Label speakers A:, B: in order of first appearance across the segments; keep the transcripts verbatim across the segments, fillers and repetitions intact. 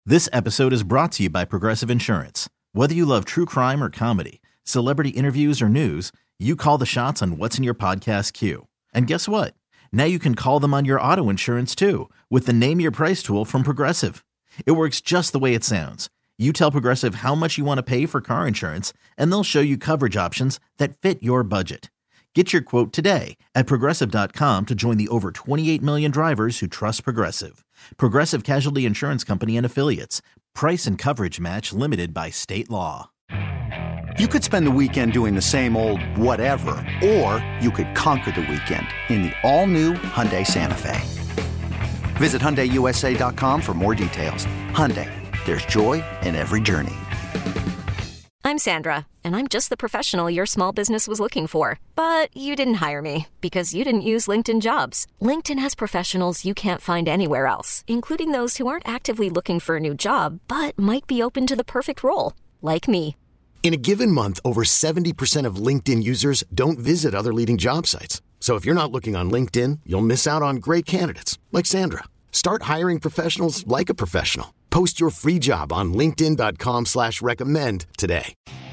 A: This episode is brought to you by Progressive Insurance. Whether you love true crime or comedy, celebrity interviews or news, you call the shots on what's in your podcast queue. And guess what? Now you can call them on your auto insurance too with the Name Your Price tool from Progressive. It works just the way it sounds. You tell Progressive how much you want to pay for car insurance, and they'll show you coverage options that fit your budget. Get your quote today at Progressive dot com to join the over twenty-eight million drivers who trust Progressive. Progressive Casualty Insurance Company and Affiliates. Price and coverage match limited by state law.
B: You could spend the weekend doing the same old whatever, or you could conquer the weekend in the all-new Hyundai Santa Fe. Visit Hyundai U S A dot com for more details. Hyundai, there's joy in every journey.
C: I'm Sandra, and I'm just the professional your small business was looking for. But you didn't hire me because you didn't use LinkedIn Jobs. LinkedIn has professionals you can't find anywhere else, including those who aren't actively looking for a new job, but might be open to the perfect role, like me.
D: In a given month, over seventy percent of LinkedIn users don't visit other leading job sites. So if you're not looking on LinkedIn, you'll miss out on great candidates like Sandra. Start hiring professionals like a professional. Post your free job on linkedin dot com slash recommend today.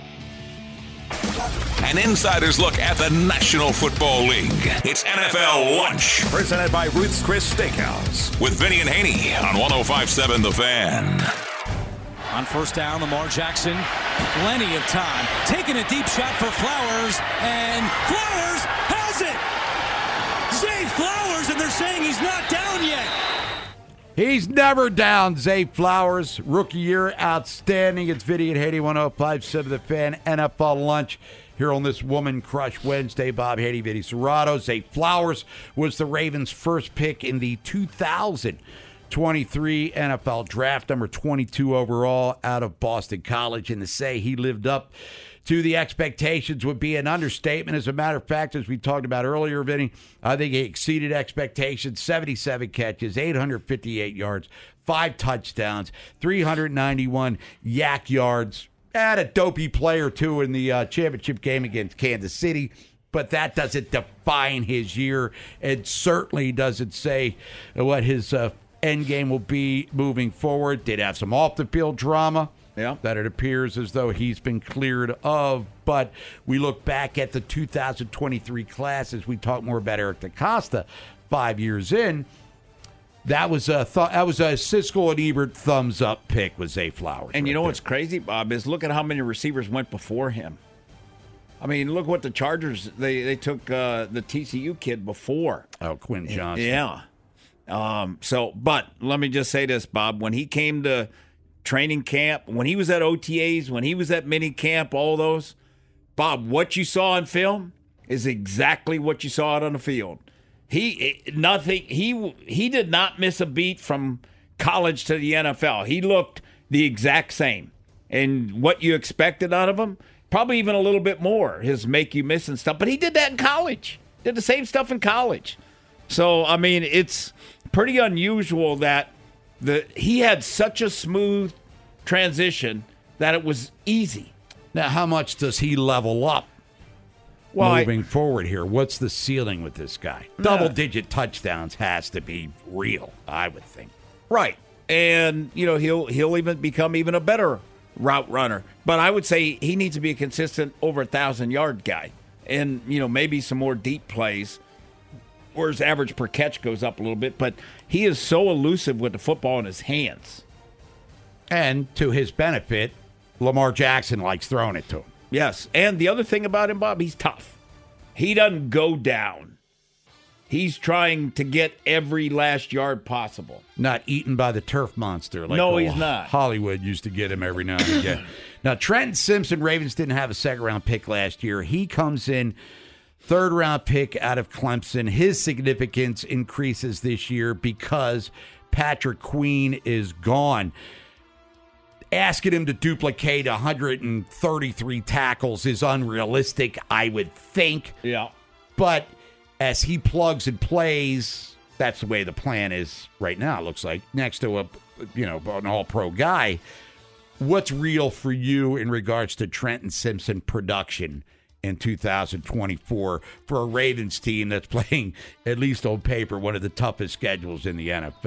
E: An insider's look at the National Football League. It's N F L Lunch.
F: Presented by Ruth's Chris Steakhouse.
E: With Vinny and Haney on one oh five point seven The Fan.
G: On first down, Lamar Jackson, plenty of time. Taking a deep shot for Flowers, and Flowers has it! Zay Flowers, and they're saying he's not down yet.
H: He's never down, Zay Flowers. Rookie year, outstanding. It's Vinny and Haney, one oh five point seven The Fan, N F L Lunch. Here on this Woman Crush Wednesday, Bob Haney, Vinny Serrato. Zay Flowers was the Ravens' first pick in the two thousand twenty-three N F L Draft, number twenty-two overall, out of Boston College. And to say he lived up to the expectations would be an understatement. As a matter of fact, as we talked about earlier, Vinny, I think he exceeded expectations. seventy-seven catches, eight hundred fifty-eight yards, five touchdowns, three hundred ninety-one yak yards. Had a dopey play or two in the uh, championship game against Kansas City, but that doesn't define his year. It certainly doesn't say what his uh, end game will be moving forward. Did have some off-the-field drama. Yeah. That it appears as though he's been cleared of. But we look back at the two thousand twenty-three class as we talk more about Eric DeCosta five years in. That was a th- that was a Siskel and Ebert thumbs up pick with Zay Flowers.
I: And
H: right
I: you know
H: there.
I: what's crazy, Bob, is look at how many receivers went before him. I mean, look what the Chargers, they, they took uh, the T C U kid before.
H: Oh, Quinn Johnson.
I: Yeah. Um, so, but let me just say this, Bob. When he came to training camp, when he was at O T As, when he was at mini camp, all those, Bob, what you saw on film is exactly what you saw out on the field. He nothing. He he did not miss a beat from college to the N F L. He looked the exact same, and what you expected out of him, probably even a little bit more. His make you miss and stuff, but he did that in college. Did the same stuff in college. So I mean, it's pretty unusual that the he had such a smooth transition that it was easy.
H: Now, how much does he level up
I: well,
H: moving
I: I,
H: forward here? What's the ceiling with this guy? Double-digit touchdowns has to be real, I would think.
I: Right. And, you know, he'll he'll even become even a better route runner. But I would say he needs to be a consistent over a thousand-yard guy. And, you know, maybe some more deep plays where his average per catch goes up a little bit. But he is so elusive with the football in his hands.
H: And to his benefit, Lamar Jackson likes throwing it to him.
I: Yes. And the other thing about him, Bob, he's tough. He doesn't go down. He's trying to get every last yard possible.
H: Not eaten by the turf monster like
I: no, he's not.
H: Hollywood used to get him every now and again. Now, Trenton Simpson, Ravens didn't have a second-round pick last year. He comes in third-round pick out of Clemson. His significance increases this year because Patrick Queen is gone. Asking him to duplicate one hundred thirty-three tackles is unrealistic, I would think.
I: Yeah.
H: But as he plugs and plays, that's the way the plan is right now, it looks like, next to a, you know, an all-pro guy. What's real for you in regards to Trenton Simpson production in two thousand twenty-four for a Ravens team that's playing, at least on paper, one of the toughest schedules in the N F L?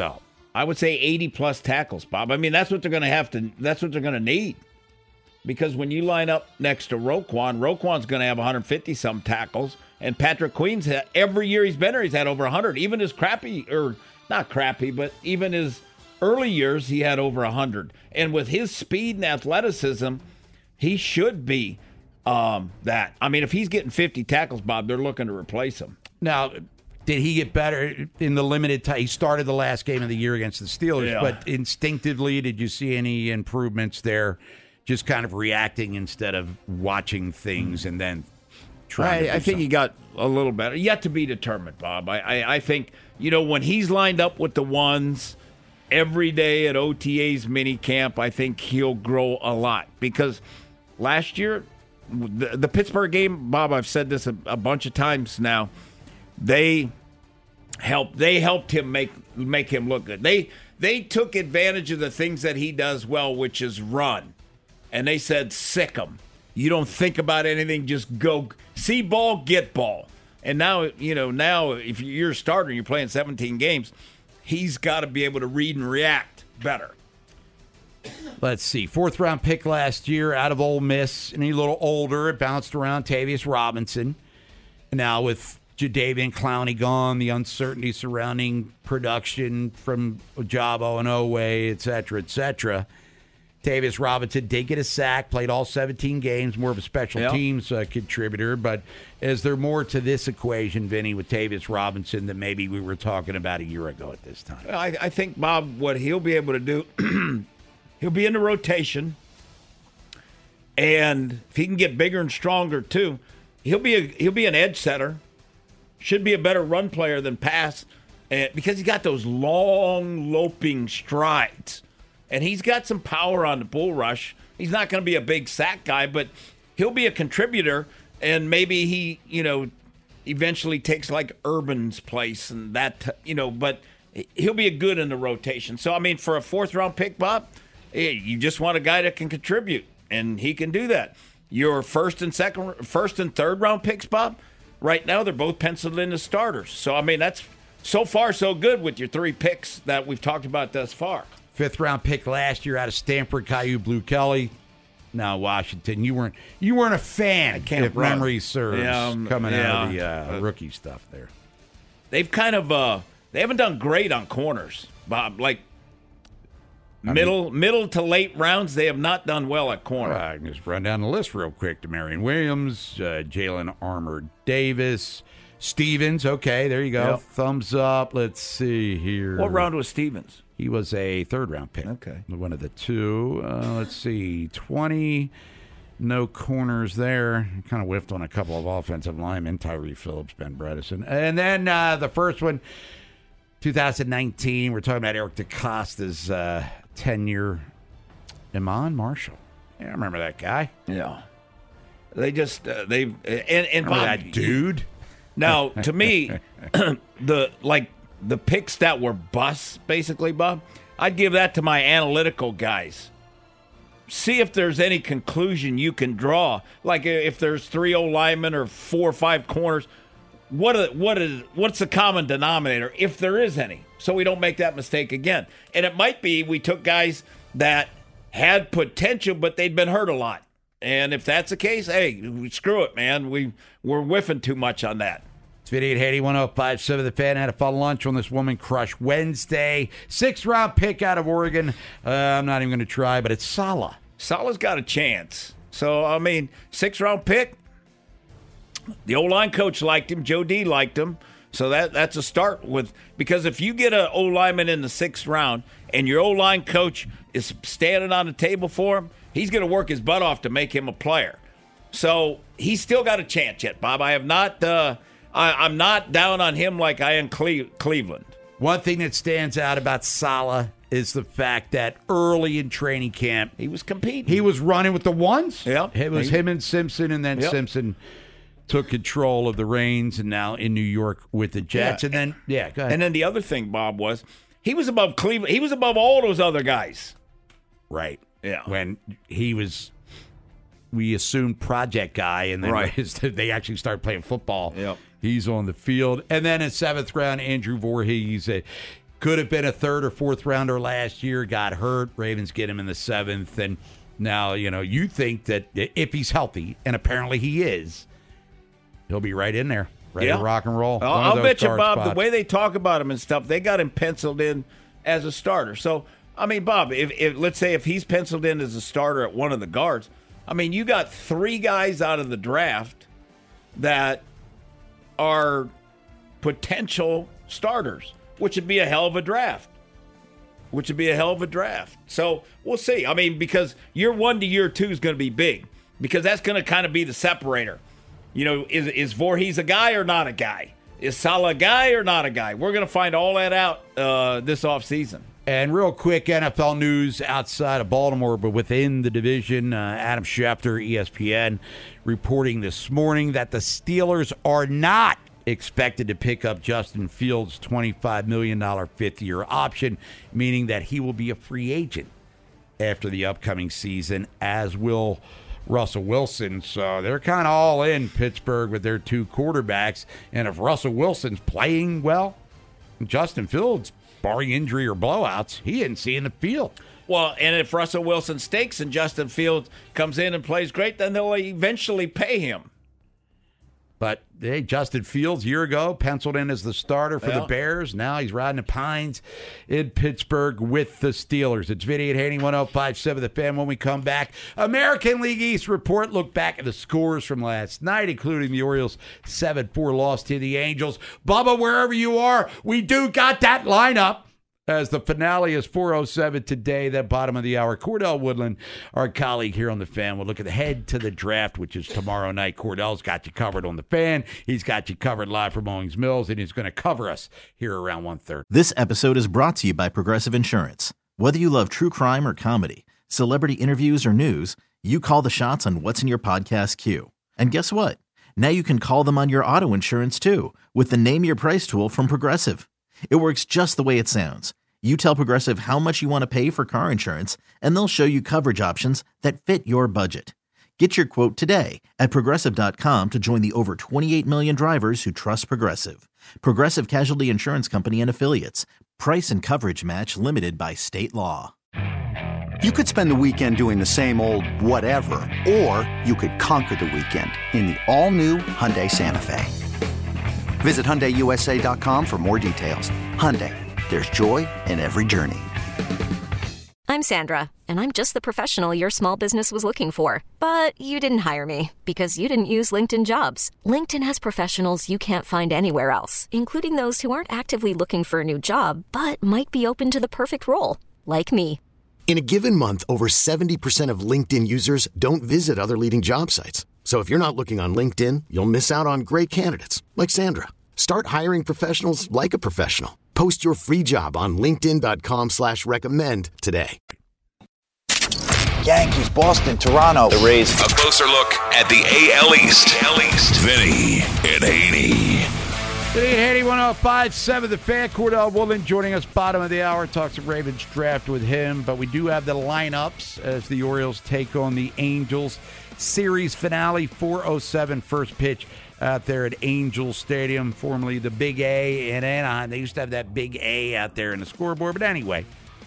I: I would say eighty plus tackles, Bob. I mean, that's what they're going to have to. That's what they're going to need. Because when you line up next to Roquan, Roquan's going to have one hundred fifty some tackles, and Patrick Queen's had, every year he's been there, he's had over one hundred. Even his crappy, or not crappy, but even his early years, he had over one hundred. And with his speed and athleticism, he should be um, that. I mean, if he's getting fifty tackles, Bob, they're looking to replace him.
H: Now, did he get better in the limited time? He started the last game of the year against the Steelers,
I: Yeah.
H: but instinctively, did you see any improvements there? Just kind of reacting instead of watching things and then trying to
I: I, I think
H: something.
I: he got a little better. Yet to be determined, Bob. I, I, I think, you know, when he's lined up with the ones every day at O T A's mini camp, I think he'll grow a lot. Because last year, the, the Pittsburgh game, Bob, I've said this a, a bunch of times now, they helped they helped him make make him look good. They they took advantage of the things that he does well, which is run. And they said, sick him. You don't think about anything, just go see ball, get ball. And now, you know, now if you're a starter and you're playing seventeen games, he's got to be able to read and react better.
H: Let's see. Fourth round pick last year out of Ole Miss, and he's a little older. It bounced around Tavius Robinson. Now with Jadeveon Clowney gone, the uncertainty surrounding production from Ojabo and Oweh, et cetera, et cetera. Tavius Robinson did get a sack, played all seventeen games, more of a special
I: yep.
H: teams uh, contributor. But is there more to this equation, Vinny, with Tavius Robinson than maybe we were talking about a year ago at this time?
I: I, I think, Bob, what he'll be able to do, he'll be in the rotation. And if he can get bigger and stronger, too, he'll be a, he'll be an edge setter. Should be a better run player than pass and, because he's got those long, loping strides. And he's got some power on the bull rush. He's not going to be a big sack guy, but he'll be a contributor. And maybe he, you know, eventually takes like Urban's place and that, you know, but he'll be a good in the rotation. So, I mean, for a fourth round pick, Bob, you just want a guy that can contribute, and he can do that. Your first and second, first and third round picks, Bob, right now they're both penciled in as starters. So, I mean, that's so far so good with your three picks that we've talked about thus far.
H: Fifth round pick last year out of Stanford, Caillou Blue Kelly. Now Washington, you weren't you weren't a fan. I
I: can't
H: if
I: run.
H: memory serves,
I: Yeah, um,
H: coming
I: yeah.
H: out of the uh, rookie stuff there.
I: They've kind of uh, they haven't done great on corners, Bob. Like I middle mean, middle to late rounds, they have not done well at corner.
H: All right, I can just run down the list real quick. Demarion Williams, uh, Jalen Armour Davis, Stevens. Okay, there you go.
I: Yep.
H: Thumbs up. Let's see here.
I: What round was Stevens?
H: He was a third-round pick.
I: Okay.
H: One of the two. Uh, let's see. twenty, no corners there. Kind of whiffed on a couple of offensive linemen, Tyree Phillips, Ben Bredesen. And then uh, the first one, two thousand nineteen, we're talking about Eric DeCosta's uh, tenure. Iman Marshall. Yeah, I remember that guy.
I: Yeah. They just, uh, they've, and, and
H: Remember
I: Bob,
H: that dude?
I: Now, to me, the, like, the picks that were busts, basically, Bob, I'd give that to my analytical guys. See if there's any conclusion you can draw. Like if there's three O linemen or four or five corners, what are, what is what's the common denominator, if there is any, so we don't make that mistake again. And it might be we took guys that had potential, but they'd been hurt a lot. And if that's the case, hey, screw it, man. We, we're whiffing too much on that.
H: It's Vinny and Haiti, one oh five point seven The Fan. Had a fun lunch on this Woman Crush Wednesday. Sixth round pick out of Oregon. Uh, I'm not even going to try, but it's Saleh.
I: Saleh's got a chance. So, I mean, sixth round pick. The O-line coach liked him. Joe D liked him. So that that's a start with, because if you get an O-lineman in the sixth round and your O-line coach is standing on the table for him, he's going to work his butt off to make him a player. So he's still got a chance yet, Bob. I have not. Uh, I, I'm not down on him like I am Cle- Cleveland.
H: One thing that stands out about Saleh is the fact that early in training camp,
I: he was competing.
H: He was running with the ones.
I: Yep.
H: It was
I: he,
H: him and Simpson, and then
I: yep.
H: Simpson took control of the reins, and now in New York with the Jets.
I: Yeah.
H: And then, yeah, go ahead.
I: And then the other thing, Bob, was he was above Cleveland. He was above all those other guys.
H: Right.
I: Yeah.
H: When he was, we assumed project guy, and then
I: right.
H: they actually started playing football.
I: Yep.
H: He's on the field. And then in seventh round, Andrew Voorhees. Uh, Could have been a third or fourth rounder last year, got hurt. Ravens get him in the seventh. And now, you know, you think that if he's healthy, and apparently he is, he'll be right in there, ready
I: yeah.
H: to rock and roll.
I: I'll, I'll bet you, Bob, spots. The way they talk about him and stuff, they got him penciled in as a starter. So, I mean, Bob, if, if let's say if he's penciled in as a starter at one of the guards, I mean, you got three guys out of the draft that are potential starters, which would be a hell of a draft. Which would be a hell of a draft. So we'll see. I mean, because year one to year two is going to be big, because that's going to kind of be the separator. You know, is is Voorhees a guy or not a guy? Is Saleh a guy or not a guy? We're going to find all that out uh, this offseason.
H: And real quick, N F L news outside of Baltimore, but within the division, uh, Adam Schefter, E S P N, reporting this morning that the Steelers are not expected to pick up Justin Fields' twenty-five million dollars fifth-year option, meaning that he will be a free agent after the upcoming season, as will Russell Wilson. So they're kind of all in Pittsburgh with their two quarterbacks. And if Russell Wilson's playing well, Justin Fields, barring injury or blowouts, he isn't seeing the field.
I: Well, and if Russell Wilson stinks and Justin Fields comes in and plays great, then they'll eventually pay him.
H: But, hey, Justin Fields, a year ago, penciled in as the starter for yeah. the Bears. Now he's riding the pines in Pittsburgh with the Steelers. It's Vinny and Haney, one oh five point seven The Fan. When we come back, American League East report. Look back at the scores from last night, including the Orioles' seven four loss to the Angels. Bubba, wherever you are, we do got that lineup. As the finale is four oh seven today, that bottom of the hour. Cordell Woodland, our colleague here on The Fan, will look ahead to the draft, which is tomorrow night. Cordell's got you covered on The Fan. He's got you covered live from Owings Mills, and he's going to cover us here around one thirty.
A: This episode is brought to you by Progressive Insurance. Whether you love true crime or comedy, celebrity interviews or news, you call the shots on what's in your podcast queue. And guess what? Now you can call them on your auto insurance, too, with the Name Your Price tool from Progressive. It works just the way it sounds. You tell Progressive how much you want to pay for car insurance, and they'll show you coverage options that fit your budget. Get your quote today at Progressive dot com to join the over twenty-eight million drivers who trust Progressive. Progressive Casualty Insurance Company and Affiliates. Price and coverage match limited by state law.
B: You could spend the weekend doing the same old whatever, or you could conquer the weekend in the all-new Hyundai Santa Fe. Visit Hyundai U S A dot com for more details. Hyundai. There's joy in every journey.
C: I'm Sandra, and I'm just the professional your small business was looking for. But you didn't hire me because you didn't use LinkedIn Jobs. LinkedIn has professionals you can't find anywhere else, including those who aren't actively looking for a new job, but might be open to the perfect role, like me.
D: In a given month, over seventy percent of LinkedIn users don't visit other leading job sites. So if you're not looking on LinkedIn, you'll miss out on great candidates like Sandra. Start hiring professionals like a professional. Post your free job on linkedin dot com slash recommend today.
J: Yankees, Boston, Toronto. The Rays.
E: A closer look at the A L East. A L East. Vinny and Haney.
H: Vinny and Haney, one oh five point seven The Fan. Cordell Woodland joining us bottom of the hour. Talks of Ravens draft with him. But we do have the lineups as the Orioles take on the Angels. Series finale, four oh seven first pitch out there at Angel Stadium, formerly the Big A in Anaheim. They used to have that Big A out there in the scoreboard. But anyway,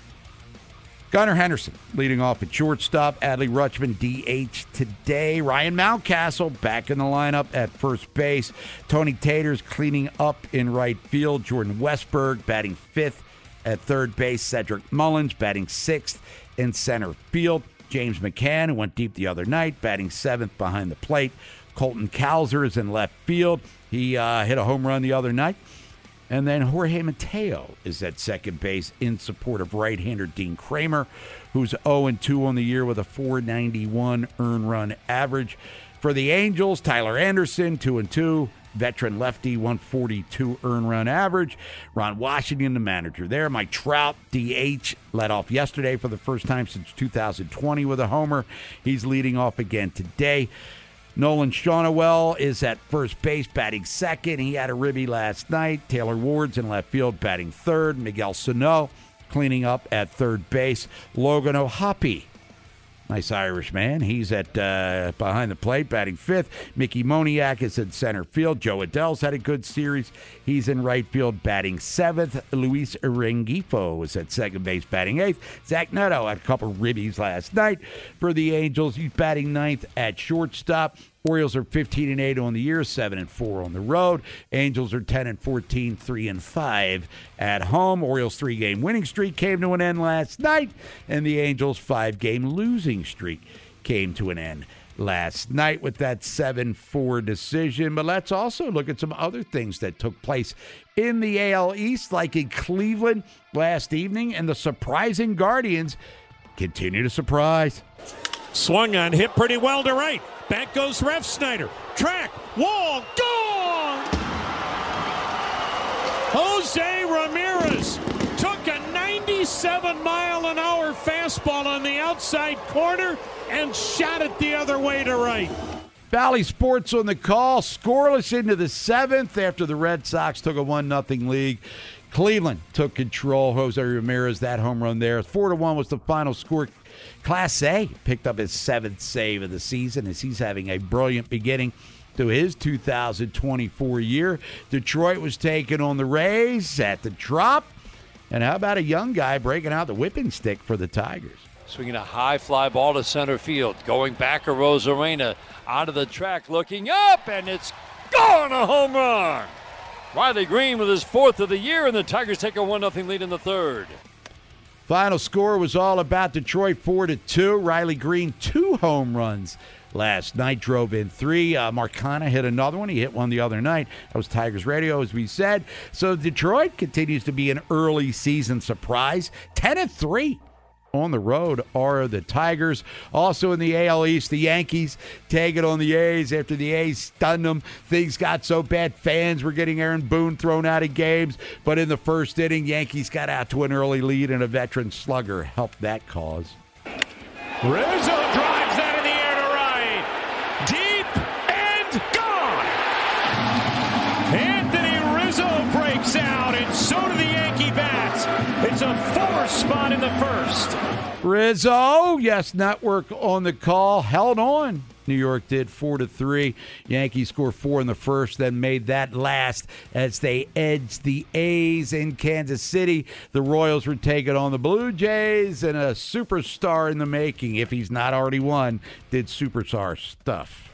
H: Gunnar Henderson leading off at shortstop. Adley Rutschman, D H today. Ryan Mountcastle back in the lineup at first base. Tony Tater's cleaning up in right field. Jordan Westberg batting fifth at third base. Cedric Mullins batting sixth in center field. James McCann, who went deep the other night, batting seventh behind the plate. Colton Cowser is in left field. He uh, hit a home run the other night. And then Jorge Mateo is at second base in support of right-hander Dean Kramer, who's oh and two on the year with a four ninety-one earned run average. For the Angels, Tyler Anderson, two and two. Veteran lefty, one forty-two earned run average. Ron Washington, the manager there. Mike Trout, D H, led off yesterday for the first time since two thousand twenty with a homer. He's leading off again today. Nolan Schanuel is at first base, batting second. He had a ribby last night. Taylor Ward's in left field, batting third. Miguel Sano cleaning up at third base. Logan O'Hoppe Nice Irish man. He's at uh, behind the plate, batting fifth. Mickey Moniak is in center field. Joe Adell's had a good series. He's in right field, batting seventh. Luis Rengifo is at second base, batting eighth. Zach Neto had a couple ribbies last night for the Angels. He's batting ninth at shortstop. Orioles are fifteen and eight on the year, seven and four on the road. Angels are ten and fourteen, three and five at home. Orioles three-game winning streak came to an end last night, and the Angels' five-game losing streak came to an end last night with that seven four decision. But let's also look at some other things that took place in the A L East, like in Cleveland last evening, and the surprising Guardians continue to surprise.
K: Swung on, hit pretty well to right. Back goes Refsnyder. Track, wall, gone! Jose Ramirez took a ninety-seven mile an hour fastball on the outside corner and shot it the other way to right.
H: Valley Sports on the call, scoreless into the seventh after the Red Sox took a one nothing lead. Cleveland took control. Jose Ramirez, that home run there. Four to one was the final score. Class A picked up his seventh save of the season as he's having a brilliant beginning to his two thousand twenty-four year. Detroit was taking on the Rays at the Trop. And how about a young guy breaking out the whipping stick for the Tigers?
L: Swinging a high fly ball to center field. Going back to Rosarena. Out of the track, looking up, and it's gone, a home run. Riley Green with his fourth of the year, and the Tigers take a one nothing lead in the third.
H: Final score was all about Detroit four to two. Riley Green, two home runs last night, drove in three. Uh, Marcana hit another one. He hit one the other night. That was Tigers Radio, as we said. So Detroit continues to be an early season surprise. ten and three. On the road are the Tigers. Also in the A L East, the Yankees take it on the A's after the A's stunned them. Things got so bad, fans were getting Aaron Boone thrown out of games. But in the first inning, Yankees got out to an early lead, and a veteran slugger helped that cause.
K: Rizzo drives that in the air to right. Deep and gone. Anthony Rizzo breaks out, and so do the Yankee bats. It's a four spot in the first.
H: Rizzo, yes, Network on the call, held on. New York did four to three. Yankees scored four in the first, then made that last as they edged the A's in Kansas City. The Royals were taking on the Blue Jays, and a superstar in the making, if he's not already won, did superstar stuff.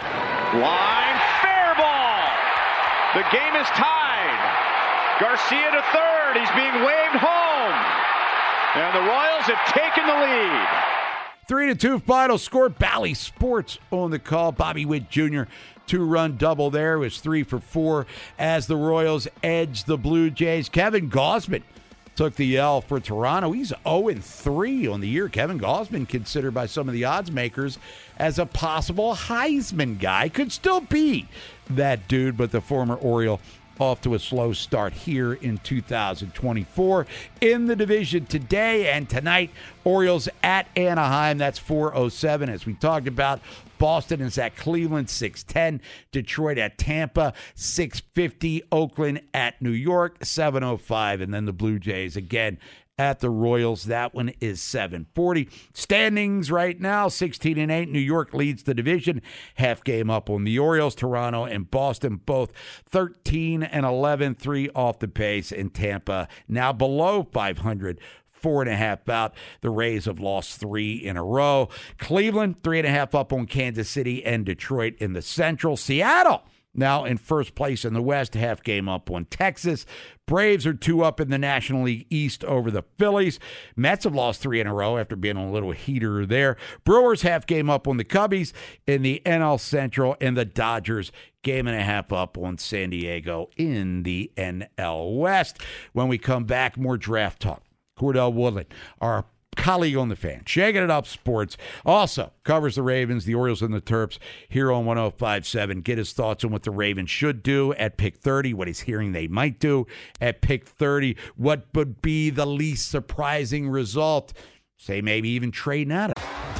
M: Line, fair ball. The game is tied. Garcia to third. He's being waved home. And the Royals have taken the lead.
H: Three to two final score. Bally Sports on the call. Bobby Witt Junior two-run double there. It was three for four as the Royals edged the Blue Jays. Kevin Gausman took the L for Toronto. He's oh and three on the year. Kevin Gausman, considered by some of the odds makers as a possible Heisman guy. Could still be that dude, but the former Oriole off to a slow start here in two thousand twenty-four. In the division today and tonight, Orioles at Anaheim. That's four oh seven, as we talked about. Boston is at Cleveland, six ten. Detroit at Tampa, six fifty. Oakland at New York, seven oh five. And then the Blue Jays again at the Royals. That one is seven forty. Standings right now, sixteen and eight. New York leads the division. Half game up on the Orioles. Toronto and Boston both thirteen and eleven, three off the pace. And Tampa now below five hundred. Four and a half out. The Rays have lost three in a row. Cleveland, three and a half up on Kansas City and Detroit in the Central. Seattle now in first place in the West, half game up on Texas. Braves are two up in the National League East over the Phillies. Mets have lost three in a row after being on a little heater there. Brewers half game up on the Cubbies in the N L Central, and the Dodgers game and a half up on San Diego in the N L West. When we come back, more draft talk. Cordell Woodland, our colleague on the Fan, Shaking It Up Sports, also covers the Ravens, the Orioles, and the Terps here on one oh five point seven. Get his thoughts on what the Ravens should do at pick thirty, what he's hearing they might do at pick thirty, what would be the least surprising result, say maybe even trading out of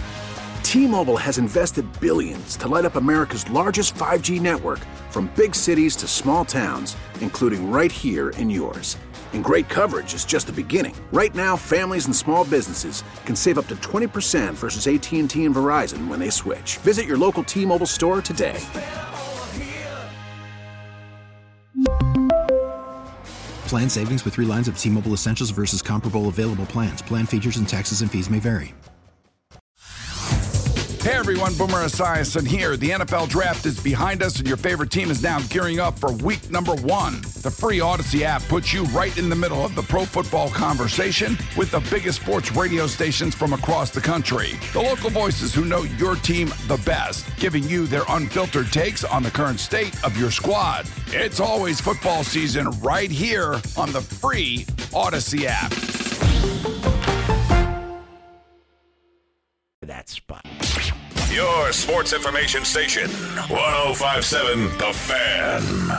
H: it.
N: T-Mobile has invested billions to light up America's largest five G network, from big cities to small towns, including right here in yours. And great coverage is just the beginning. Right now, families and small businesses can save up to twenty percent versus A T and T and Verizon when they switch. Visit your local T-Mobile store today.
O: Plan savings with three lines of T-Mobile Essentials versus comparable available plans. Plan features and taxes and fees may vary.
F: Hey everyone, Boomer Esiason here. The N F L Draft is behind us and your favorite team is now gearing up for week number one. The free Odyssey app puts you right in the middle of the pro football conversation with the biggest sports radio stations from across the country. The local voices who know your team the best, giving you their unfiltered takes on the current state of your squad. It's always football season right here on the free Odyssey app.
H: That spot.
E: Your sports information station, one oh five point seven The Fan.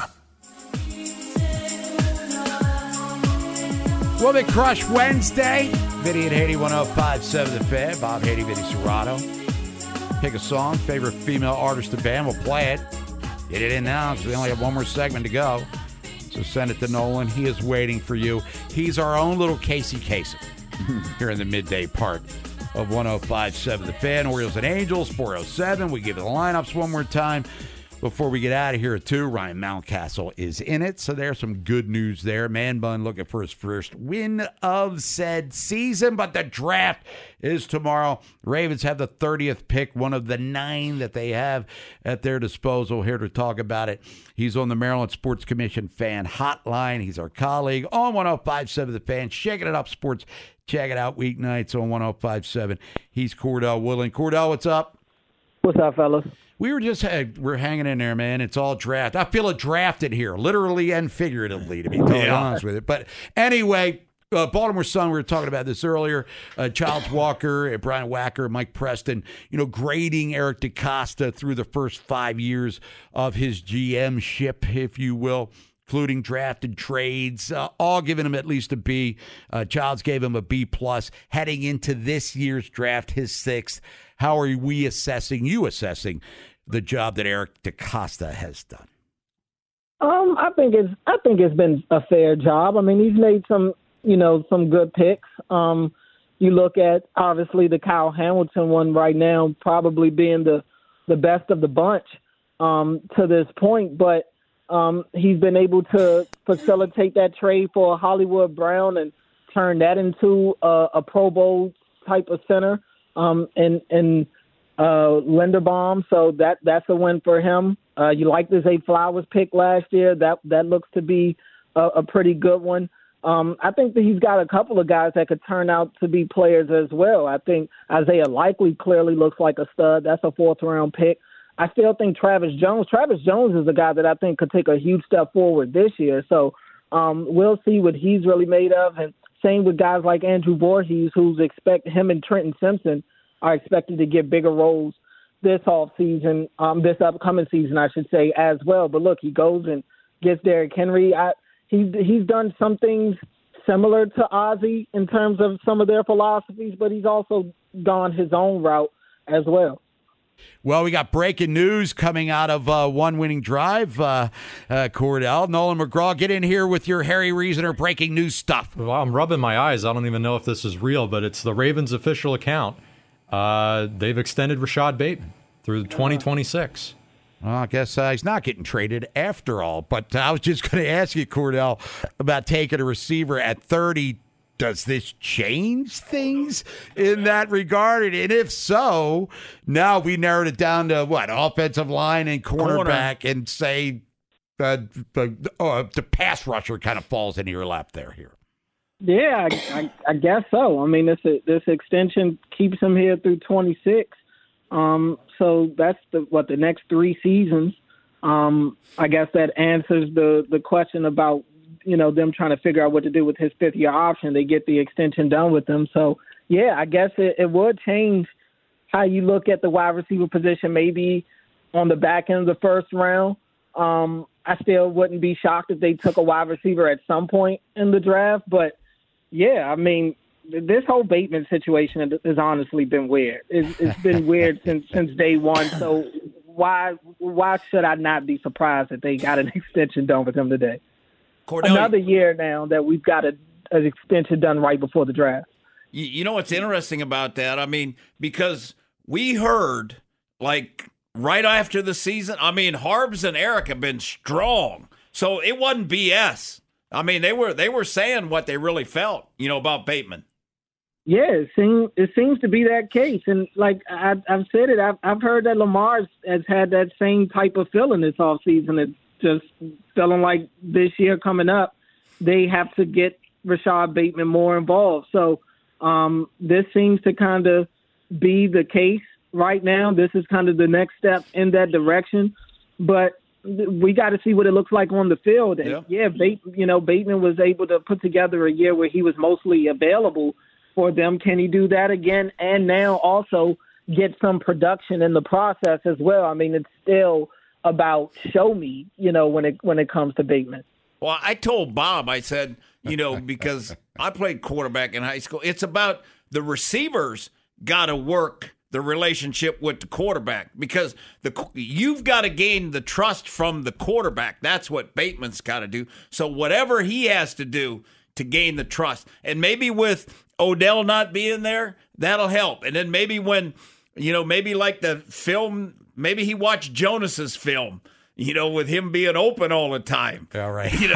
H: Well, they Crush Wednesday. Vinny and Haney, one oh five point seven The Fan. Bob Haney, Vinny Serrato. Pick a song, favorite female artist of the band. We'll play it. Get it in now because we only have one more segment to go. So send it to Nolan. He is waiting for you. He's our own little Casey Kasem here in the midday part of one oh five point seven The Fan. Orioles and Angels, four oh seven. We give you the lineups one more time before we get out of here, too. Ryan Mountcastle is in it, so there's some good news there. Man Bun looking for his first win of said season, but the draft is tomorrow. Ravens have the thirtieth pick, one of the nine that they have at their disposal. Here to talk about it, he's on the Maryland Sports Commission Fan Hotline. He's our colleague on one oh five point seven The Fan, shaking it up sports. Check it out weeknights on one oh five point seven. He's Cordell Willing. Cordell, what's up?
P: What's up, fellas?
H: We were just we're hanging in there, man. It's all draft. I feel it drafted here, literally and figuratively, to be totally yeah. honest with it. But anyway, uh, Baltimore Sun, we were talking about this earlier. Uh, Childs Walker, Brian Wacker, Mike Preston, you know, grading Eric DeCosta through the first five years of his G M-ship, if you will, including drafted trades, uh, all giving him at least a B. Uh, Childs gave him a B plus heading into this year's draft, his sixth. How are we assessing, you assessing, the job that Eric DeCosta has done?
P: Um, I think it's I think it's been a fair job. I mean, he's made some, you know, some good picks. Um, you look at obviously the Kyle Hamilton one right now, probably being the the best of the bunch um, to this point, but. Um, he's been able to facilitate that trade for Hollywood Brown and turn that into a, a Pro Bowl type of center um, and, and uh, Linderbaum. So that that's a win for him. Uh, you like the Zay Flowers pick last year. That that looks to be a, a pretty good one. Um, I think that he's got a couple of guys that could turn out to be players as well. I think Isaiah Likely clearly looks like a stud. That's a fourth-round pick. I still think Travis Jones. Travis Jones is a guy that I think could take a huge step forward this year. So um, we'll see what he's really made of. And same with guys like Andrew Voorhees, who's expect him and Trenton Simpson are expected to get bigger roles this off season, um, this upcoming season, I should say, as well. But look, he goes and gets Derrick Henry. I, he he's done some things similar to Ozzie in terms of some of their philosophies, but he's also gone his own route as well.
H: Well, we got breaking news coming out of uh, one winning drive, uh, uh, Cordell. Nolan McGraw, get in here with your Harry Reasoner breaking news stuff.
Q: Well, I'm rubbing my eyes. I don't even know if this is real, but it's the Ravens' official account. Uh, they've extended Rashad Bateman through twenty twenty-six.
H: Well, I guess uh, he's not getting traded after all. But I was just going to ask you, Cordell, about taking a receiver at thirty. Does this change things in that regard? And if so, now we narrowed it down to what? Offensive line and cornerback, Corner. and say uh, the, uh, the pass rusher kind of falls into your lap there here.
P: Yeah, I, I, I guess so. I mean, this this extension keeps him here through twenty-six. Um, so that's the what the next three seasons. Um, I guess that answers the the question about, you know, them trying to figure out what to do with his fifth year option. They get the extension done with him. So, yeah, I guess it, it would change how you look at the wide receiver position, maybe on the back end of the first round. Um, I still wouldn't be shocked if they took a wide receiver at some point in the draft. But, yeah, I mean, this whole Bateman situation has honestly been weird. It's, it's been weird since since day one. So why why should I not be surprised that they got an extension done with him today?
I: Cordell,
P: another year now that we've got a, an extension done right before the draft.
I: You, you know what's interesting about that? I mean, because we heard, like, right after the season, I mean, Harbs and Eric have been strong. So it wasn't B S. I mean, they were they were saying what they really felt, you know, about Bateman.
P: Yeah, it seems, it seems to be that case. And like I, I've said it, I've, I've heard that Lamar has had that same type of feeling this offseason. It's just feeling like this year coming up, they have to get Rashad Bateman more involved. So um, this seems to kind of be the case right now. This is kind of the next step in that direction. But we got to see what it looks like on the field. And yeah, yeah Bateman, you know, Bateman was able to put together a year where he was mostly available for them. Can he do that again? And now also get some production in the process as well. I mean, it's still about show me, you know, when it when it comes to Bateman.
I: Well, I told Bob, I said, you know, because I played quarterback in high school, it's about the receivers got to work the relationship with the quarterback, because the you've got to gain the trust from the quarterback. That's what Bateman's got to do. So whatever he has to do to gain the trust, and maybe with Odell not being there, that'll help. And then maybe when, you know, maybe like the film, maybe he watched Jonas's film, you know, with him being open all the time.
H: All right.
I: You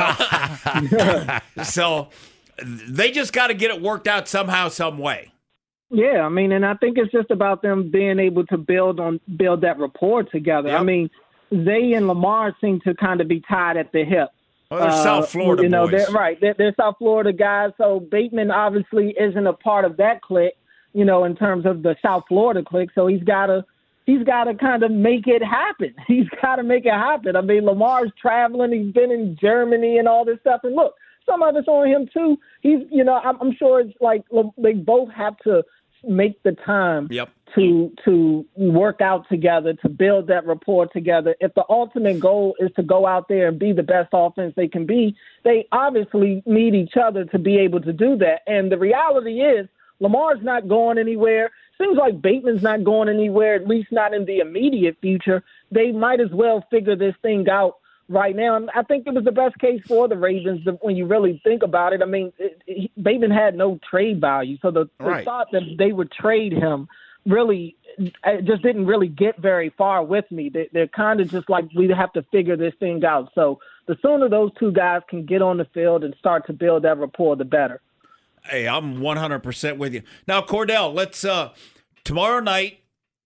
I: know, so they just got to get it worked out somehow, some way.
P: Yeah, I mean, and I think it's just about them being able to build on build that rapport together. Yep. I mean, Zay and Lamar seem to kind of be tied at the hip.
I: Well, they're uh, South Florida
P: you know,
I: boys.
P: They're, right, they're, they're South Florida guys, so Bateman obviously isn't a part of that clique, you know, in terms of the South Florida clique, so he's got to he's got to kind of make it happen. He's got to make it happen. I mean, Lamar's traveling, he's been in Germany and all this stuff, and look, some of it's on him too. He's, you know, I'm, I'm sure it's like they both have to make the time
I: yep.
P: to to work out together, to build that rapport together. If the ultimate goal is to go out there and be the best offense they can be, they obviously need each other to be able to do that. And the reality is Lamar's not going anywhere. Seems like Bateman's not going anywhere, at least not in the immediate future. They might as well figure this thing out right now. And I think it was the best case for the Ravens when you really think about it. I mean, it, it, Bateman had no trade value. So the,
I: right.
P: the thought that they would trade him really it just didn't really get very far with me. They, they're kind of just like, we have to figure this thing out. So the sooner those two guys can get on the field and start to build that rapport, the better.
I: Hey, I'm one hundred percent with you. Now, Cordell, let's, uh, tomorrow night,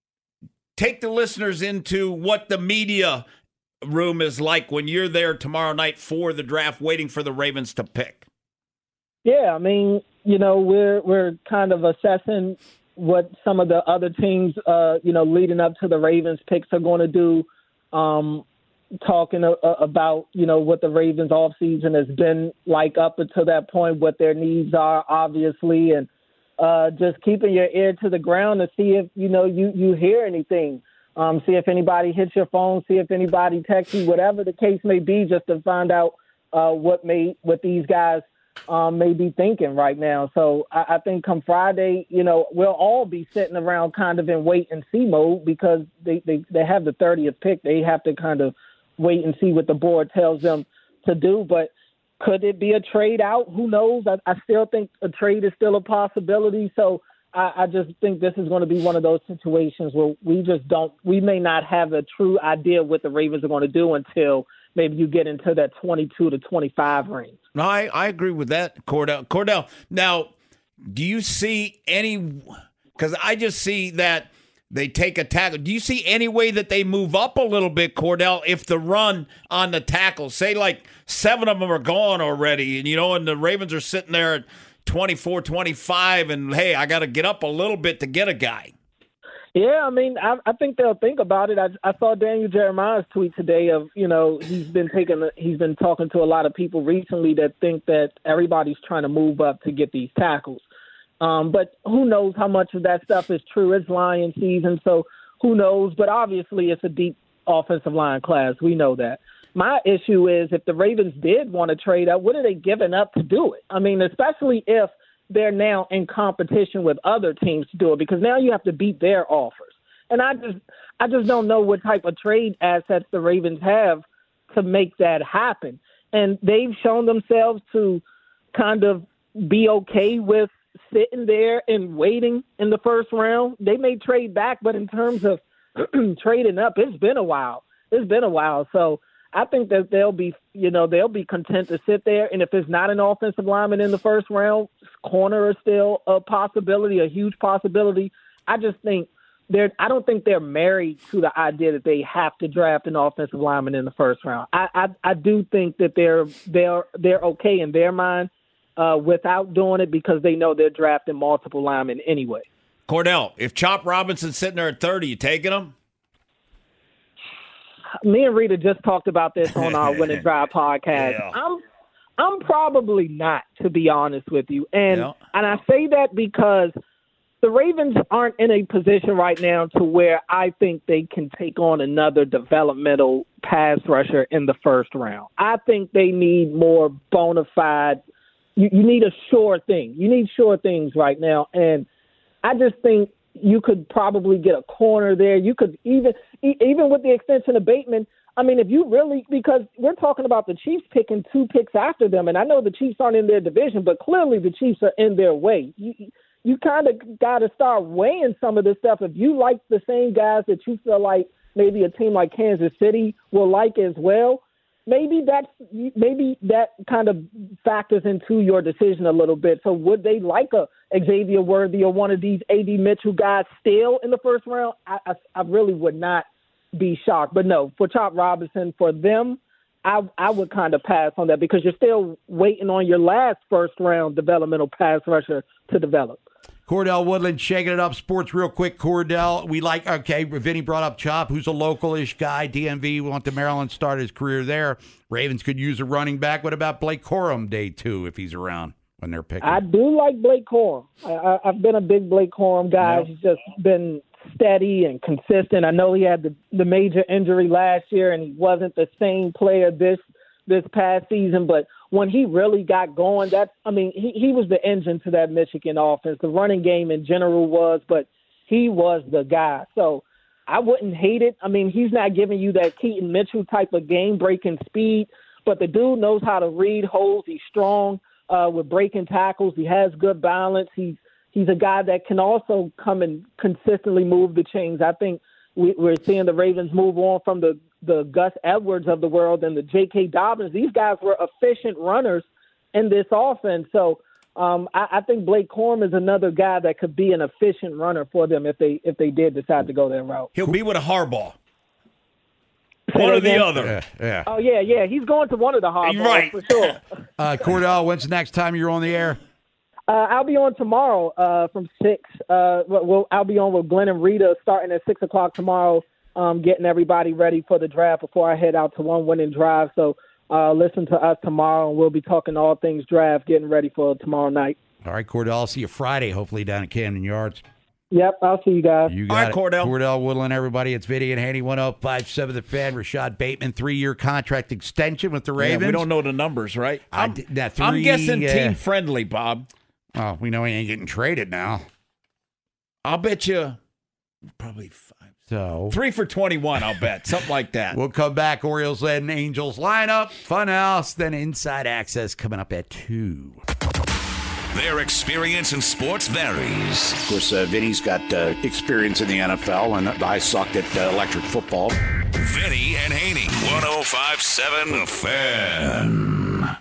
I: take the listeners into what the media room is like when you're there tomorrow night for the draft, waiting for the Ravens to pick.
P: Yeah, I mean, you know, we're we're kind of assessing what some of the other teams, uh, you know, leading up to the Ravens picks are going to do. Um, talking a, a, about, you know, what the Ravens offseason has been like up until that point, what their needs are, obviously, and uh, just keeping your ear to the ground to see if, you know, you, you hear anything. Um, see if anybody hits your phone, see if anybody texts you, whatever the case may be, just to find out uh, what may what these guys um, may be thinking right now. So I, I think come Friday, you know, we'll all be sitting around kind of in wait and see mode, because they, they, they have the thirtieth pick. They have to kind of wait and see what the board tells them to do. But could it be a trade out? Who knows? I, I still think a trade is still a possibility. So I, I just think this is going to be one of those situations where we just don't, we may not have a true idea what the Ravens are going to do until maybe you get into that twenty-two to twenty-five range.
I: No, I, I agree with that, Cordell. Cordell, now, do you see any, because I just see that they take a tackle. Do you see any way that they move up a little bit, Cordell, if the run on the tackle, say like seven of them are gone already, and, you know, and the Ravens are sitting there at twenty-four, twenty-five, and, hey, I got to get up a little bit to get a guy.
P: Yeah, I mean, I, I think they'll think about it. I, I saw Daniel Jeremiah's tweet today of, you know, he's been taking, he's been talking to a lot of people recently that think that everybody's trying to move up to get these tackles. Um, but who knows how much of that stuff is true? It's Lion season, so who knows? But obviously it's a deep offensive line class. We know that. My issue is if the Ravens did want to trade up, what are they giving up to do it? I mean, especially if they're now in competition with other teams to do it, because now you have to beat their offers. And I just I just don't know what type of trade assets the Ravens have to make that happen. and they've shown themselves to kind of be okay with sitting there and waiting in the first round. They may trade back, but in terms of trading up, it's been a while. It's been a while. So I think that they'll be, you know, they'll be content to sit there. And if it's not an offensive lineman in the first round, corner is still a possibility, a huge possibility. I just think they're, I don't think they're married to the idea that they have to draft an offensive lineman in the first round. I, I, I do think that they're, they're, they're okay in their mind uh, without doing it because they know they're drafting multiple linemen anyway.
I: Cordell, if Chop Robinson's sitting there at thirty, you taking him?
P: Me and Rita just talked about this on our Win and Drive podcast.
I: Yeah.
P: I'm I'm probably not, to be honest with you. And
I: Yeah.
P: and I say that because the Ravens aren't in a position right now to where I think they can take on another developmental pass rusher in the first round. I think they need more bona fide. You, you need a sure thing. You need sure things right now. And I just think you could probably get a corner there. You could even even with the extension of Bateman. I mean, if you really, because we're talking about the Chiefs picking two picks after them, and I know the Chiefs aren't in their division, but clearly the Chiefs are in their way. You, you kind of got to start weighing some of this stuff. If you like the same guys that you feel like maybe a team like Kansas City will like as well, maybe that's maybe that kind of factors into your decision a little bit. So would they like a Xavier Worthy or one of these A D Mitchell guys still in the first round? I, I, I really would not be shocked. But no, for Chop Robinson, for them, I I would kind of pass on that because you're still waiting on your last first round developmental pass rusher to develop.
H: Cordell Woodland shaking it up. Sports real quick, Cordell. We like, okay, Vinny brought up Chop, who's a local-ish guy. D M V, we want the Maryland start his career there. Ravens could use a running back. What about Blake Corum day two if he's around when they're picking?
P: I do like Blake Corum. I, I, I've been a big Blake Corum guy.
H: Yeah.
P: He's just been steady and consistent. I know he had the, the major injury last year, and he wasn't the same player this this past season, but when he really got going, that's, I mean, he, he was the engine to that Michigan offense. The running game in general was, but he was the guy. So I wouldn't hate it. I mean, he's not giving you that Keaton Mitchell type of game-breaking speed, but the dude knows how to read holes. He's strong uh, with breaking tackles. He has good balance. He's he's a guy that can also come and consistently move the chains. I think we, we're seeing the Ravens move on from the the Gus Edwards of the world and the J K. Dobbins. These guys were efficient runners in this offense. So um, I, I think Blake Corum is another guy that could be an efficient runner for them if they if they did decide to go that route.
I: He'll be with a Harbaugh. One or the other.
H: Yeah, yeah.
P: Oh, yeah, yeah. He's going to one of the Harbaughs
I: Right.
P: for sure.
H: Uh, Cordell, when's the next time you're on the air?
P: Uh, I'll be on tomorrow uh, from six. Uh, well, I'll be on with Glenn and Rita starting at six o'clock tomorrow, um, getting everybody ready for the draft before I head out to one Win and Drive. So uh, listen to us tomorrow, and we'll be talking all things draft, getting ready for tomorrow night.
H: All right, Cordell, I'll see you Friday, hopefully down at Camden Yards.
P: Yep, I'll see you guys.
H: You got
I: All right,
H: it.
I: Cordell.
H: Cordell Woodland, everybody. It's Vinny and Haney, one oh five point seven The Fan. Rashad Bateman, three-year contract extension with the Ravens.
I: Yeah, we don't know the numbers, right?
H: I
I: I'm,
H: did- that
I: I'm
H: three,
I: guessing
H: uh,
I: team-friendly, Bob.
H: Oh, we know he ain't getting traded now.
I: I'll bet you probably five.
H: So
I: Three for twenty-one, I'll bet. Something like that.
H: we'll come back. Orioles and Angels lineup, Funhouse, then Inside Access coming up at two.
E: Their experience in sports varies.
R: Of course, uh, Vinny's got uh, experience in the N F L, and I sucked at uh, electric football.
E: Vinny and Haney, one oh five point seven The Fan.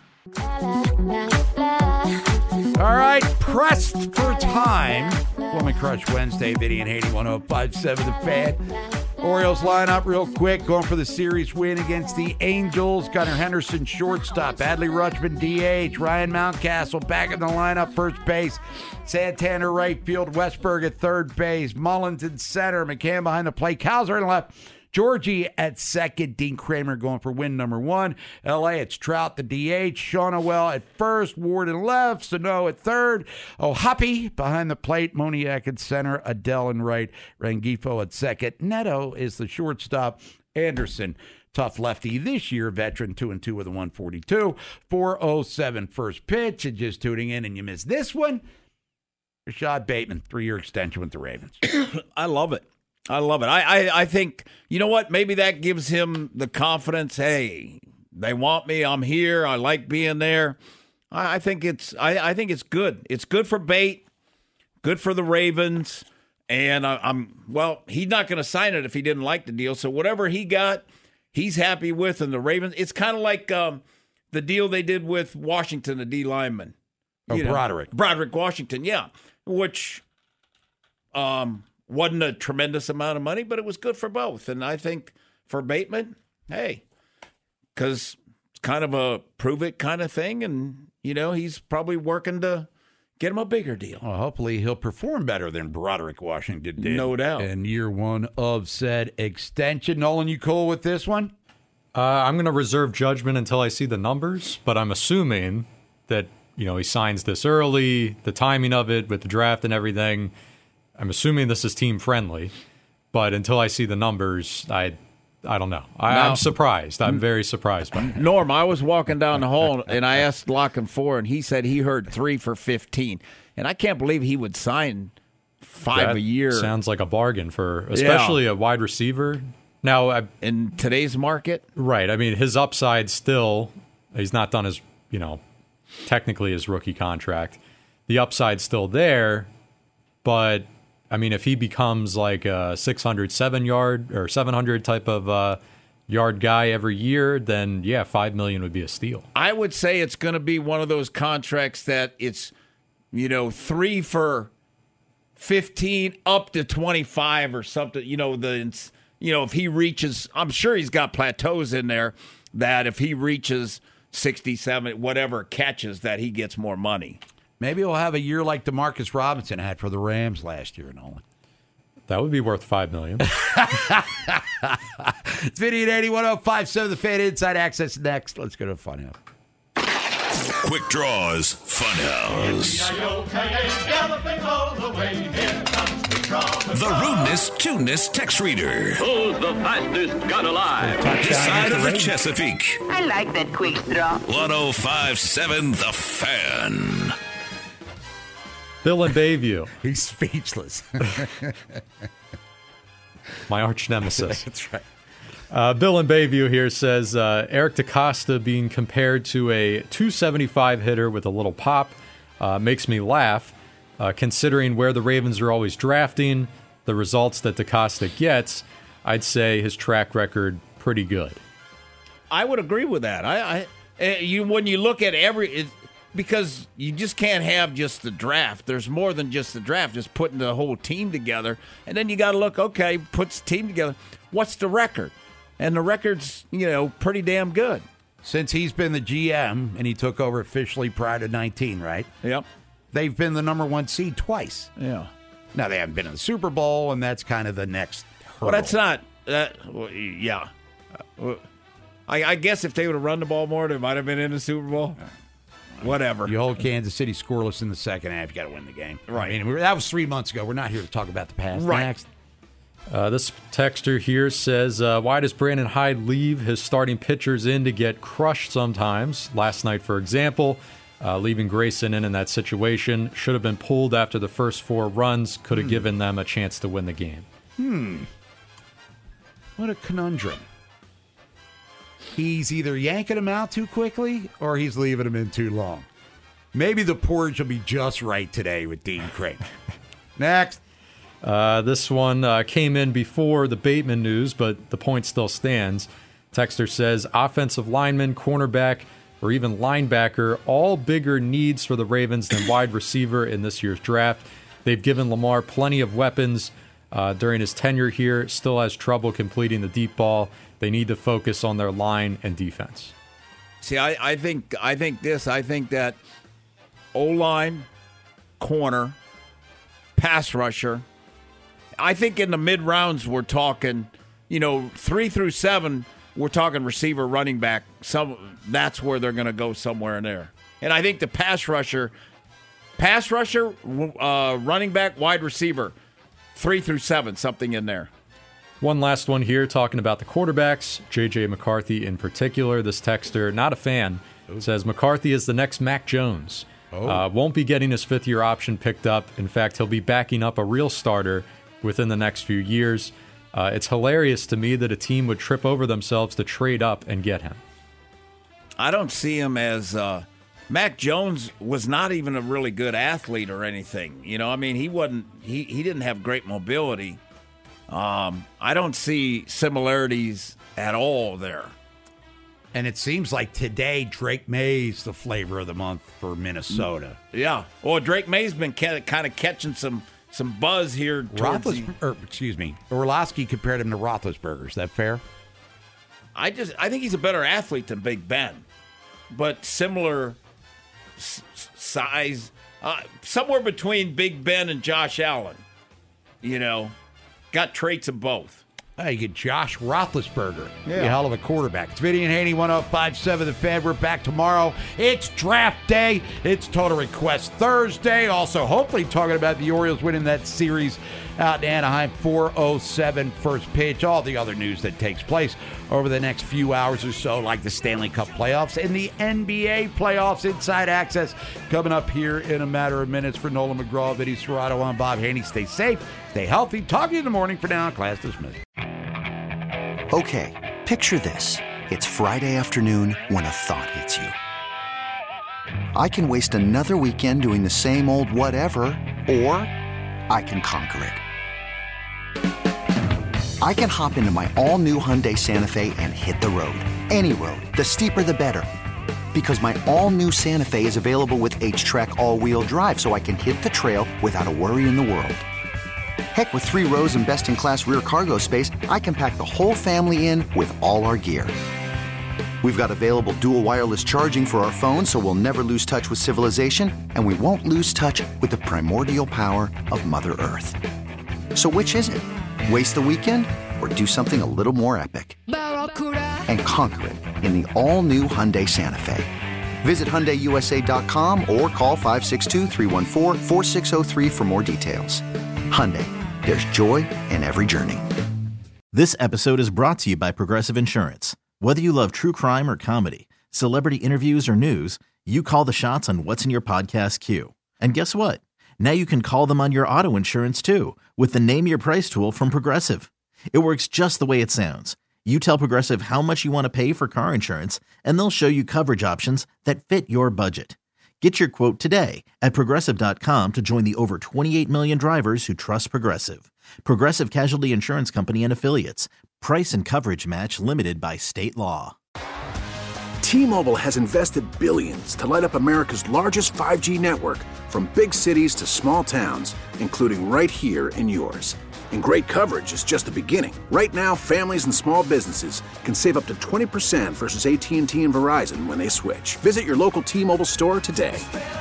H: All right, pressed for time. Woman Crush Wednesday, Vinny and Haney, one oh five point seven The Fan. Orioles lineup real quick, going for the series win against the Angels. Gunnar Henderson, shortstop. Adley Rutschman, D H. Ryan Mountcastle back in the lineup, first base. Santana, right field. Westberg at third base. Mullins in center. McCann behind the plate. Cowser in left. Georgie at second. Dean Kramer going for win number one. L A, it's Trout, the D H. Shonawell at first. Ward in left. Sano at third. O'Hoppe behind the plate. Moniak at center. Adele in right. Rengifo at second. Neto is the shortstop. Anderson, tough lefty this year. Veteran, two and two with a one forty-two. four oh seven first pitch. And just tuning in and you missed this one. Rashad Bateman, three-year extension with the Ravens.
I: I love it. I love it. I, I, I think, you know what? Maybe that gives him the confidence. Hey, They want me. I'm here. I like being there. I, I think it's I, I think it's good. It's good for Bate, good for the Ravens. And I, I'm, well, he's not going to sign it if he didn't like the deal. So whatever he got, he's happy with. And the Ravens, it's kind of like um, the deal they did with Washington, the D lineman.
H: Oh,
I: You know,
H: Broderick.
I: Broderick Washington, yeah. Which um, wasn't a tremendous amount of money, but it was good for both. And I think for Bateman, hey, because it's kind of a prove it kind of thing. And, you know, he's probably working to get him a bigger deal.
H: Well, hopefully he'll perform better than Broderick Washington did.
I: No doubt.
H: In year one of said extension. Nolan, you cool with this one?
Q: Uh, I'm going to reserve judgment until I see the numbers, but I'm assuming that, you know, he signs this early, the timing of it with the draft and everything. I'm assuming this is team friendly, but until I see the numbers, I I don't know. I,
I: Now-
Q: I'm surprised. I'm very surprised by it.
I: Norm, I was walking down the hall and I asked Lock and Four, and he said he heard three for fifteen. And I can't believe he would sign five
Q: That
I: a year.
Q: Sounds like a bargain for especially a wide receiver. Now, I,
I: in today's market,
Q: right? I mean, his upside still. He's not done his, you know, technically his rookie contract. The upside's still there, but I mean, if he becomes like a six hundred, seven yard or seven hundred type of uh, yard guy every year, then yeah, five million would be a steal.
I: I would say it's going to be one of those contracts that it's, you know, three for fifteen up to twenty-five or something. You know, the you know if he reaches, I'm sure he's got plateaus in there that if he reaches sixty-seven, whatever catches, that he gets more money.
H: Maybe he'll have a year like DeMarcus Robinson had for the Rams last year, Nolan.
Q: That would be worth five million.
H: It's Vinny and eighty one oh five seven The Fan. Inside Access next. Let's go to Funhouse.
E: Quick Draws Funhouse. The rudeness, tuneness text reader.
S: Who's the fastest gun alive?
E: This side of the Chesapeake.
T: I like that quick draw.
E: one oh five seven The Fan.
Q: Bill in Bayview.
H: He's speechless.
Q: My arch nemesis.
H: That's right.
Q: Uh, Bill in Bayview here says uh, Eric DeCosta being compared to a two seventy-five hitter with a little pop uh, makes me laugh, uh, considering where the Ravens are always drafting, the results that DeCosta gets. I'd say his track record pretty good.
I: I would agree with that. I, I you when you look at every it, because you just can't have just the draft. There's more than just the draft. Just putting the whole team together, and then you got to look. Okay, puts the team together. What's the record? And the record's, you know, pretty damn good.
H: Since he's been the G M and he took over officially prior to nineteen, right?
I: Yep.
H: They've been the number one seed twice.
I: Yeah.
H: Now, they haven't been in the Super Bowl, and that's kind of the next hurdle.
I: Well, that's not, uh, well, yeah. Uh, I, I guess if they would have run the ball more, they might have been in the Super Bowl. Whatever.
H: You hold Kansas City scoreless in the second half, you got to win the game.
I: Right.
H: I mean, that was three months ago. We're not here to talk about the past.
I: Right.
H: Next.
Q: Uh, this texter here says, uh, why does Brandon Hyde leave his starting pitchers in to get crushed sometimes? Last night, for example, uh, leaving Grayson in in that situation. Should have been pulled after the first four runs. Could have
H: Hmm.
Q: given them a chance to win the game.
H: Hmm. What a conundrum. He's either yanking him out too quickly or he's leaving him in too long. Maybe the porridge will be just right today with Dean Crane. Next.
Q: Uh, this one uh, came in before the Bateman news, but the point still stands. Texter says, offensive lineman, cornerback, or even linebacker, all bigger needs for the Ravens than wide receiver in this year's draft. They've given Lamar plenty of weapons uh, during his tenure here, still has trouble completing the deep ball. They need to focus on their line and defense.
I: See, I, I think I think this. I think that O-line, corner, pass rusher. I think in the mid rounds we're talking, you know, three through seven. We're talking receiver, running back. Some that's where they're going to go somewhere in there. And I think the pass rusher, pass rusher, uh, running back, wide receiver, three through seven, something in there.
Q: One last one here, talking about the quarterbacks, J J McCarthy in particular. This texter, not a fan, says McCarthy is the next Mac Jones.
H: Oh.
Q: Uh, won't be getting his fifth-year option picked up. In fact, he'll be backing up a real starter within the next few years. Uh, it's hilarious to me that a team would trip over themselves to trade up and get him.
I: I don't see him as uh, Mac Jones was not even a really good athlete or anything. You know, I mean, he wasn't. He he didn't have great mobility. Um, I don't see similarities at all there.
H: And it seems like today Drake May's the flavor of the month for Minnesota.
I: Yeah. Well, Drake May's been ca- kind of catching some some buzz here. Towards
H: Roethlis,
I: the,
H: or, excuse me, Orlovsky compared him to Roethlisberger. Is that fair?
I: I just I think he's a better athlete than Big Ben, but similar s- size, uh, somewhere between Big Ben and Josh Allen. You know, got traits of both.
H: Hey, you get Josh Roethlisberger.
I: Yeah.
H: A hell of a quarterback. It's Vinny and Haney, one oh five point seven The Fan. We're back tomorrow. It's draft day. It's Total Request Thursday. Also, hopefully talking about the Orioles winning that series out in Anaheim, four oh seven first pitch. All the other news that takes place over the next few hours or so, like the Stanley Cup playoffs and the N B A playoffs. Inside Access coming up here in a matter of minutes. For Nolan McGraw, Vinny Serrato, I'm Bob Haney. Stay safe, stay healthy. Talk to you in the morning. For now, class dismissed.
B: Okay, picture this. It's Friday afternoon when a thought hits you. I can waste another weekend doing the same old whatever, or I can conquer it. I can hop into my all-new Hyundai Santa Fe and hit the road. Any road. The steeper, the better. Because my all-new Santa Fe is available with H-Track all-wheel drive, so I can hit the trail without a worry in the world. Heck, with three rows and best-in-class rear cargo space, I can pack the whole family in with all our gear. We've got available dual wireless charging for our phones, so we'll never lose touch with civilization, and we won't lose touch with the primordial power of Mother Earth. So which is it? Waste the weekend or do something a little more epic? And conquer it in the all-new Hyundai Santa Fe. Visit Hyundai U S A dot com or call five six two, three one four, four six zero three for more details. Hyundai, there's joy in every journey.
A: This episode is brought to you by Progressive Insurance. Whether you love true crime or comedy, celebrity interviews or news, you call the shots on what's in your podcast queue. And guess what? Now you can call them on your auto insurance too with the Name Your Price tool from Progressive. It works just the way it sounds. You tell Progressive how much you want to pay for car insurance, and they'll show you coverage options that fit your budget. Get your quote today at Progressive dot com to join the over twenty-eight million drivers who trust Progressive. Progressive Casualty Insurance Company and Affiliates. Price and coverage match limited by state law.
N: T-Mobile has invested billions to light up America's largest five G network, from big cities to small towns, including right here in yours. And great coverage is just the beginning. Right now, families and small businesses can save up to twenty percent versus A T and T and Verizon when they switch. Visit your local T-Mobile store today.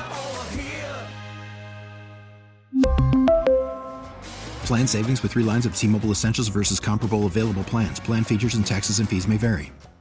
O: Plan savings with three lines of T-Mobile Essentials versus comparable available plans. Plan features and taxes and fees may vary.